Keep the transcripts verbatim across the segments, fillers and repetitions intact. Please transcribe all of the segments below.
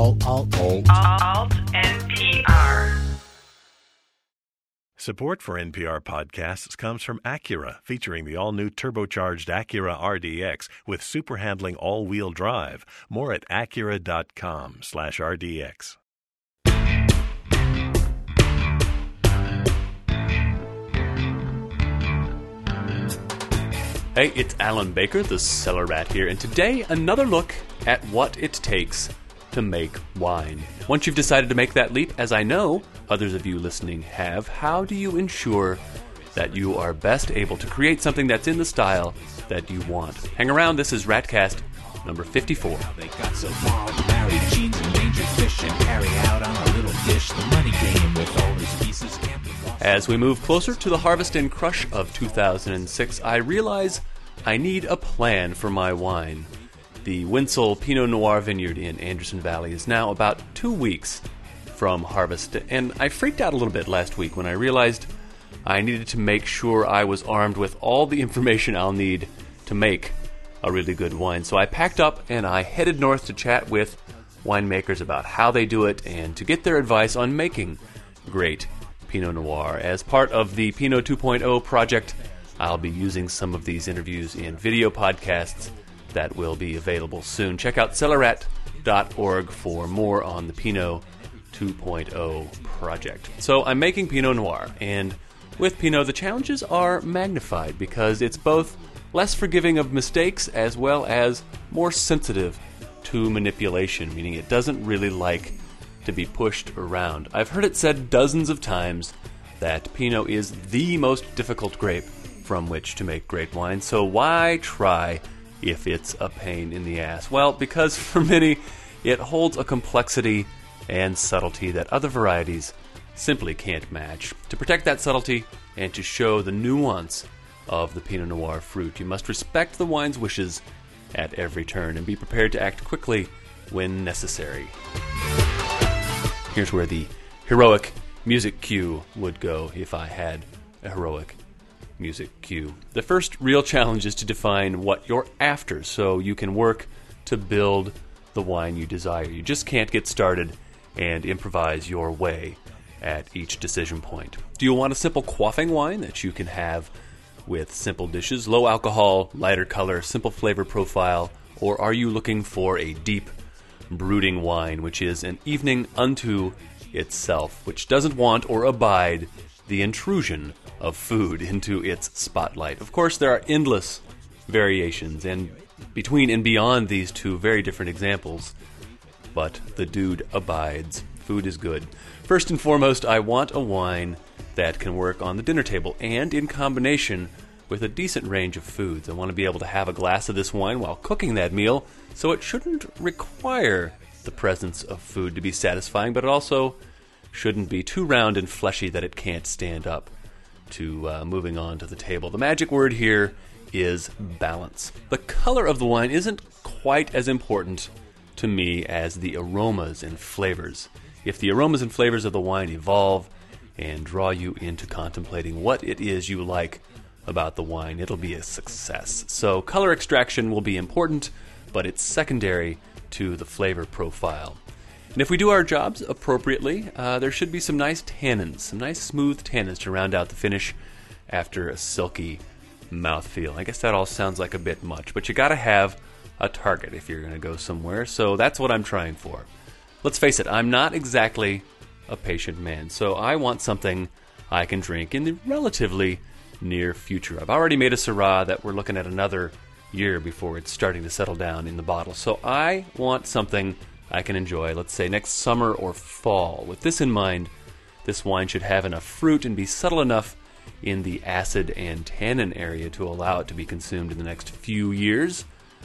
Alt, alt, alt. Alt N P R. Support for N P R podcasts comes from Acura, featuring the all-new turbocharged Acura R D X with super handling all-wheel drive. More at Acura.com slash RDX. Hey, it's Alan Baker, the Cellar Rat here, and today another look at what it takes to make wine. Once you've decided to make that leap, as I know others of you listening have, how do you ensure that you are best able to create something that's in the style that you want? Hang around, this is Ratcast number fifty-four. They got so far, married jeans and endangered fish and carry out on a little dish the money game with all his pieces can't be lost. As we move closer to the harvest and crush of two thousand six, I realize I need a plan for my wine. The Winsell Pinot Noir vineyard in Anderson Valley is now about two weeks from harvest, and I freaked out a little bit last week when I realized I needed to make sure I was armed with all the information I'll need to make a really good wine. So I packed up and I headed north to chat with winemakers about how they do it and to get their advice on making great Pinot Noir. As part of the Pinot two point oh project, I'll be using some of these interviews in video podcasts that will be available soon. Check out cellarat dot org for more on the Pinot two point oh project. So I'm making Pinot Noir, and with Pinot the challenges are magnified because it's both less forgiving of mistakes as well as more sensitive to manipulation, meaning it doesn't really like to be pushed around. I've heard it said dozens of times that Pinot is the most difficult grape from which to make great wine, so why try if it's a pain in the ass? Well, because for many, it holds a complexity and subtlety that other varieties simply can't match. To protect that subtlety and to show the nuance of the Pinot Noir fruit, you must respect the wine's wishes at every turn and be prepared to act quickly when necessary. Here's where the heroic music cue would go if I had a heroic music cue. The first real challenge is to define what you're after so you can work to build the wine you desire. You just can't get started and improvise your way at each decision point. Do you want a simple quaffing wine that you can have with simple dishes, low alcohol, lighter color, simple flavor profile, or are you looking for a deep brooding wine which is an evening unto itself, which doesn't want or abide the intrusion of food into its spotlight? Of course, there are endless variations and between and beyond these two very different examples, but the dude abides. Food is good. First and foremost, I want a wine that can work on the dinner table and in combination with a decent range of foods. I want to be able to have a glass of this wine while cooking that meal, so it shouldn't require the presence of food to be satisfying, but it also shouldn't be too round and fleshy that it can't stand up to uh, moving on to the table. The magic word here is balance. The color of the wine isn't quite as important to me as the aromas and flavors. If the aromas and flavors of the wine evolve and draw you into contemplating what it is you like about the wine, it'll be a success. So color extraction will be important, but it's secondary to the flavor profile. And if we do our jobs appropriately, uh, there should be some nice tannins, some nice smooth tannins to round out the finish after a silky mouthfeel. I guess that all sounds like a bit much, but you gotta have a target if you're gonna go somewhere, so that's what I'm trying for. Let's face it, I'm not exactly a patient man, so I want something I can drink in the relatively near future. I've already made a Syrah that we're looking at another year before it's starting to settle down in the bottle, so I want something I can enjoy, let's say next summer or fall. With this in mind, this wine should have enough fruit and be subtle enough in the acid and tannin area to allow it to be consumed in the next few years.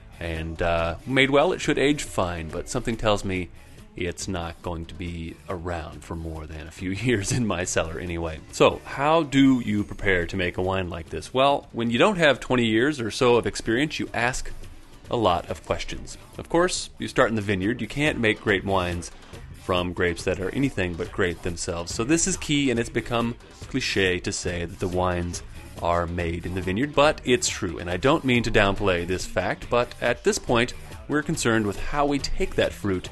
And uh, made well, it should age fine, but something tells me it's not going to be around for more than a few years in my cellar anyway. So, how do you prepare to make a wine like this? Well, when you don't have twenty years or so of experience, you ask a lot of questions. Of course, you start in the vineyard. You can't make great wines from grapes that are anything but great themselves. So this is key, and it's become cliche to say that the wines are made in the vineyard, but it's true. And I don't mean to downplay this fact, but at this point, we're concerned with how we take that fruit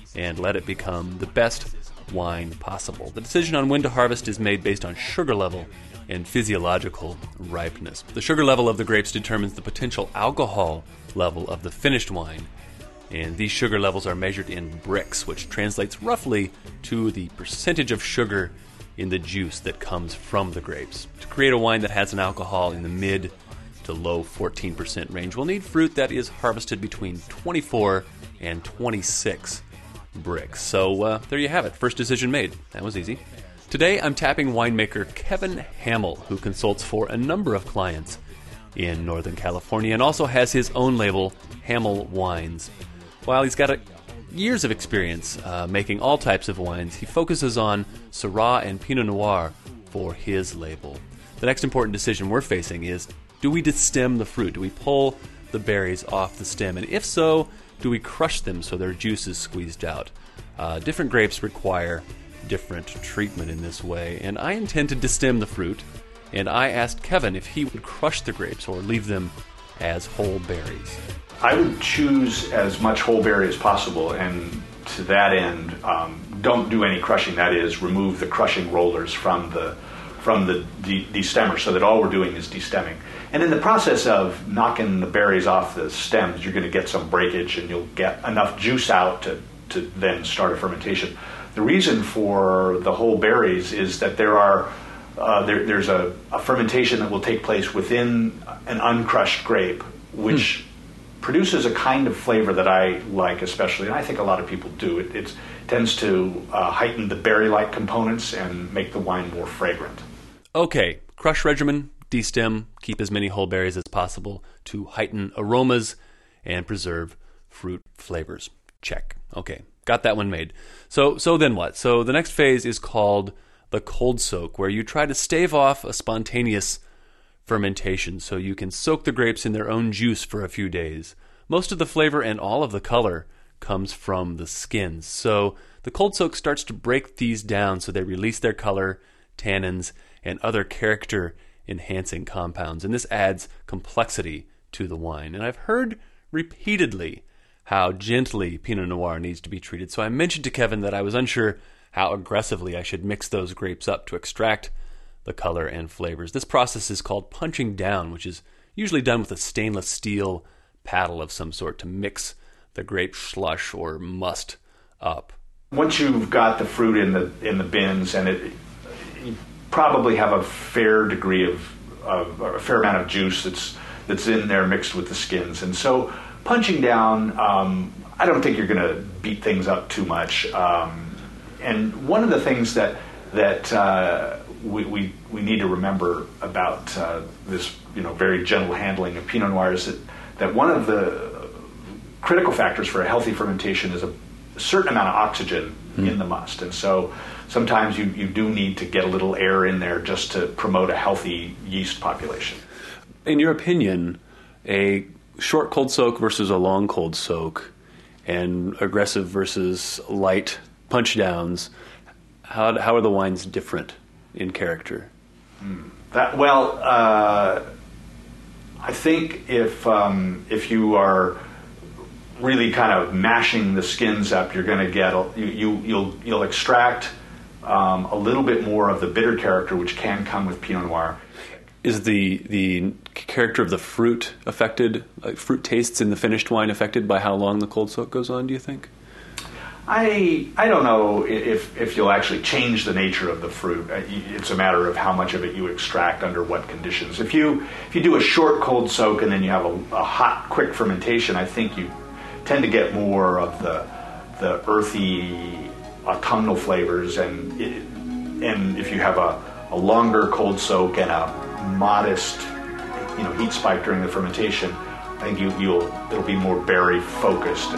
and let it become the best wine possible. The decision on when to harvest is made based on sugar level and physiological ripeness. The sugar level of the grapes determines the potential alcohol level of the finished wine, and these sugar levels are measured in Brix, which translates roughly to the percentage of sugar in the juice that comes from the grapes. To create a wine that has an alcohol in the mid to low fourteen percent range, we'll need fruit that is harvested between twenty-four and twenty-six Brix. So uh, there you have it. First decision made. That was easy. Today I'm tapping winemaker Kevin Hamill, who consults for a number of clients in Northern California and also has his own label, Hamill Wines. While he's got a, years of experience uh, making all types of wines, he focuses on Syrah and Pinot Noir for his label. The next important decision we're facing is, do we destem the fruit? Do we pull the berries off the stem? And if so, do we crush them so their juice is squeezed out? Uh, different grapes require different treatment in this way, and I intend to destem the fruit, and I asked Kevin if he would crush the grapes or leave them as whole berries. I would choose as much whole berry as possible, and to that end, um, don't do any crushing. That is, remove the crushing rollers from the from the de- destemmer, so that all we're doing is destemming. And in the process of knocking the berries off the stems, you're going to get some breakage, and you'll get enough juice out to, to then start a fermentation. The reason for the whole berries is that there are uh, there, there's a, a fermentation that will take place within an uncrushed grape, which hmm. produces a kind of flavor that I like especially, and I think a lot of people do. It it's, tends to uh, heighten the berry-like components and make the wine more fragrant. Okay, crush regimen, destem, keep as many whole berries as possible to heighten aromas and preserve fruit flavors. Check. Okay, got that one made. So so then what? So the next phase is called the cold soak, where you try to stave off a spontaneous fermentation so you can soak the grapes in their own juice for a few days. Most of the flavor and all of the color comes from the skins. So the cold soak starts to break these down so they release their color, tannins, and other character-enhancing compounds. And this adds complexity to the wine. And I've heard repeatedly how gently Pinot Noir needs to be treated. So I mentioned to Kevin that I was unsure how aggressively I should mix those grapes up to extract the color and flavors. This process is called punching down, which is usually done with a stainless steel paddle of some sort to mix the grape slush or must up. Once you've got the fruit in the in the bins, and it, you probably have a fair degree of, of a fair amount of juice that's that's in there mixed with the skins, and so punching down, um, I don't think you're going to beat things up too much. Um, and one of the things that that uh, we, we we need to remember about uh, this, you know, very gentle handling of Pinot Noir is that, that one of the critical factors for a healthy fermentation is a certain amount of oxygen mm. in the must. And so sometimes you, you do need to get a little air in there just to promote a healthy yeast population. In your opinion, a short cold soak versus a long cold soak and aggressive versus light punch downs, how, how are the wines different in character? Mm. That, well, uh, I think if um, if you are really kind of mashing the skins up, you're going to get a, you, you you'll you'll extract um, a little bit more of the bitter character, which can come with Pinot Noir. Is the the character of the fruit affected? Like fruit tastes in the finished wine affected by how long the cold soak goes on? Do you think? I I don't know if if you'll actually change the nature of the fruit. It's a matter of how much of it you extract under what conditions. If you if you do a short cold soak and then you have a, a hot quick fermentation, I think you tend to get more of the the earthy autumnal flavors, and it, and if you have a, a longer cold soak and a modest, you know, heat spike during the fermentation, I think you you'll it'll be more berry focused.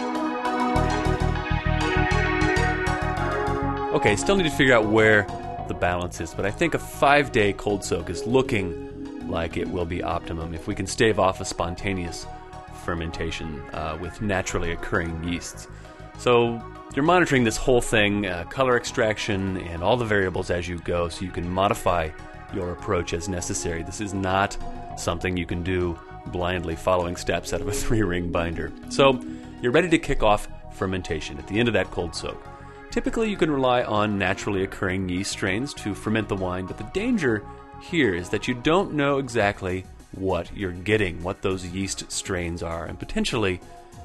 Okay, still need to figure out where the balance is, but I think a five-day cold soak is looking like it will be optimum if we can stave off a spontaneous fermentation uh, with naturally occurring yeasts. So you're monitoring this whole thing, uh, color extraction, and all the variables as you go, so you can modify your approach as necessary. This is not something you can do blindly following steps out of a three-ring binder. So you're ready to kick off fermentation at the end of that cold soak. Typically, you can rely on naturally occurring yeast strains to ferment the wine, but the danger here is that you don't know exactly what you're getting, what those yeast strains are, and potentially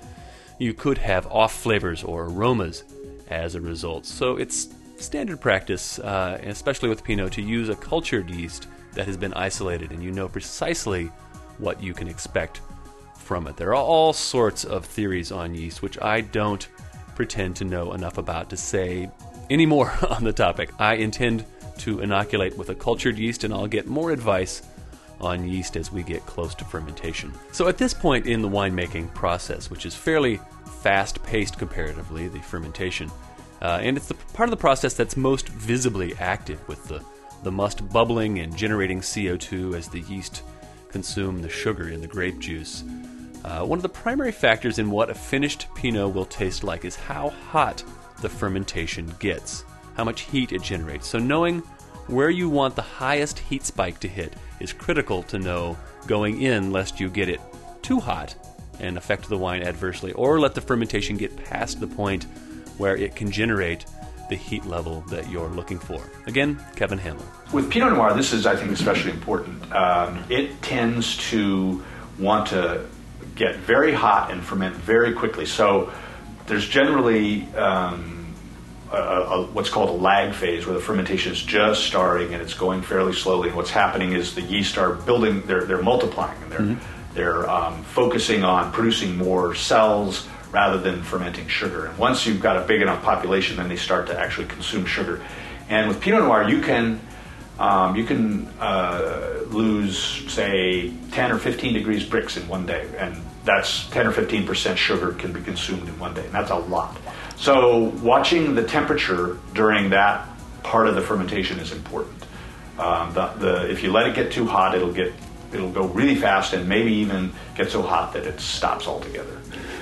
you could have off flavors or aromas as a result. So it's standard practice, uh, especially with Pinot, to use a cultured yeast that has been isolated and you know precisely what you can expect from it. There are all sorts of theories on yeast, which I don't pretend to know enough about to say any more on the topic. I intend to inoculate with a cultured yeast, and I'll get more advice on yeast as we get close to fermentation. So at this point in the winemaking process, which is fairly fast-paced comparatively, the fermentation, uh, and it's the part of the process that's most visibly active, with the, the must bubbling and generating C O two as the yeast consume the sugar in the grape juice. Uh, one of the primary factors in what a finished Pinot will taste like is how hot the fermentation gets, how much heat it generates. So knowing where you want the highest heat spike to hit is critical to know going in, lest you get it too hot and affect the wine adversely, or let the fermentation get past the point where it can generate the heat level that you're looking for. Again, Kevin Hamel. With Pinot Noir, this is, I think, especially important. Um, it tends to want to get very hot and ferment very quickly. So there's generally um, a, a, what's called a lag phase, where the fermentation is just starting and it's going fairly slowly. And what's happening is the yeast are building, they're, they're multiplying, and they're, mm-hmm. they're um, focusing on producing more cells rather than fermenting sugar. And once you've got a big enough population, then they start to actually consume sugar. And with Pinot Noir, you can Um, you can uh, lose, say, ten or fifteen degrees Brix in one day, and that's ten or fifteen percent sugar can be consumed in one day, and that's a lot. So watching the temperature during that part of the fermentation is important. Um, the, the, if you let it get too hot, it'll get it'll go really fast, and maybe even get so hot that it stops altogether,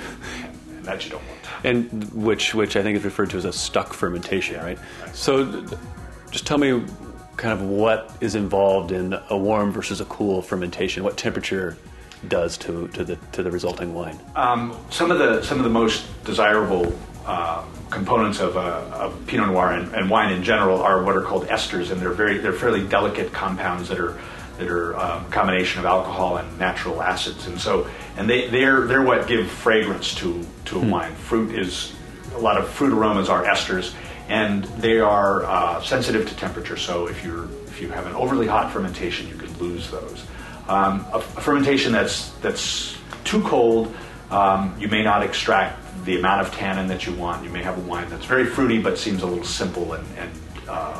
and that you don't want. And which, which I think is referred to as a stuck fermentation, Yeah, right? right? So just tell me kind of what is involved in a warm versus a cool fermentation, what temperature does to, to the to the resulting wine. Um, some of the some of the most desirable uh, components of, uh, of Pinot Noir and, and wine in general are what are called esters, and they're very they're fairly delicate compounds that are that are um, a combination of alcohol and natural acids, and so and they they're they're what give fragrance to to a hmm. wine. Fruit is a lot of fruit aromas are esters. And they are uh, sensitive to temperature, so if you're if you have an overly hot fermentation, you could lose those. Um, a, a fermentation that's that's too cold, um, you may not extract the amount of tannin that you want. You may have a wine that's very fruity but seems a little simple and, and uh,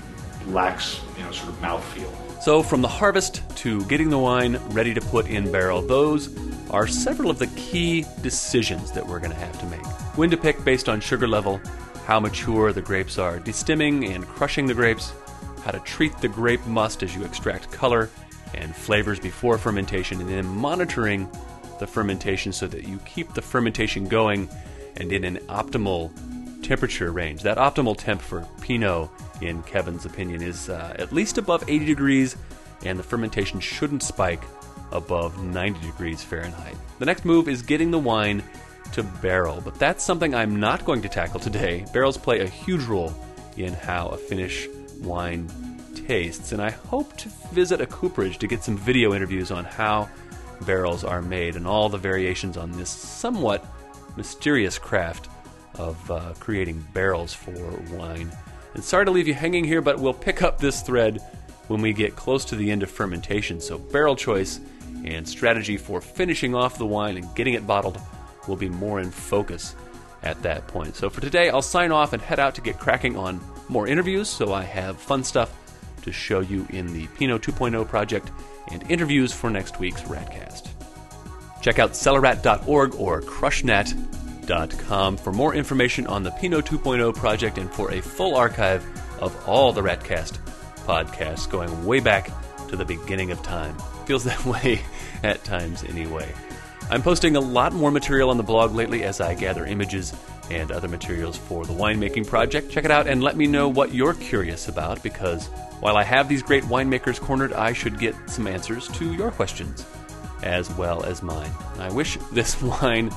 lacks, you know, sort of mouthfeel. So from the harvest to getting the wine ready to put in barrel, those are several of the key decisions that we're going to have to make. When to pick based on sugar level, how mature the grapes are, destimming and crushing the grapes, how to treat the grape must as you extract color and flavors before fermentation, and then monitoring the fermentation so that you keep the fermentation going and in an optimal temperature range. That optimal temp for Pinot, in Kevin's opinion, is uh, at least above eighty degrees, and the fermentation shouldn't spike above ninety degrees Fahrenheit. The next move is getting the wine to barrel, but that's something I'm not going to tackle today. Barrels play a huge role in how a finished wine tastes, and I hope to visit a cooperage to get some video interviews on how barrels are made and all the variations on this somewhat mysterious craft of uh, creating barrels for wine. And sorry to leave you hanging here, but we'll pick up this thread when we get close to the end of fermentation. So barrel choice and strategy for finishing off the wine and getting it bottled will be more in focus at that point. So for today, I'll sign off and head out to get cracking on more interviews, so I have fun stuff to show you in the Pinot two point oh project and interviews for next week's Radcast. Check out Cellarat dot org or Crushnet dot com for more information on the Pinot two point oh project and for a full archive of all the Radcast podcasts going way back to the beginning of time. Feels that way at times anyway. I'm posting a lot more material on the blog lately as I gather images and other materials for the winemaking project. Check it out and let me know what you're curious about, because while I have these great winemakers cornered, I should get some answers to your questions as well as mine. I wish this wine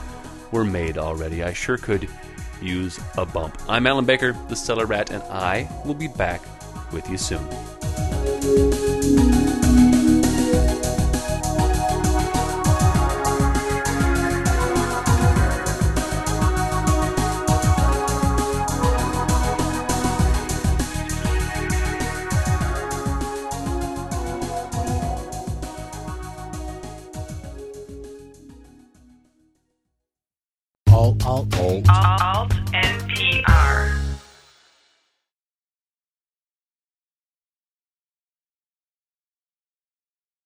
were made already. I sure could use a bump. I'm Alan Baker, the Cellar Rat, and I will be back with you soon. Alt, alt, alt. Alt N P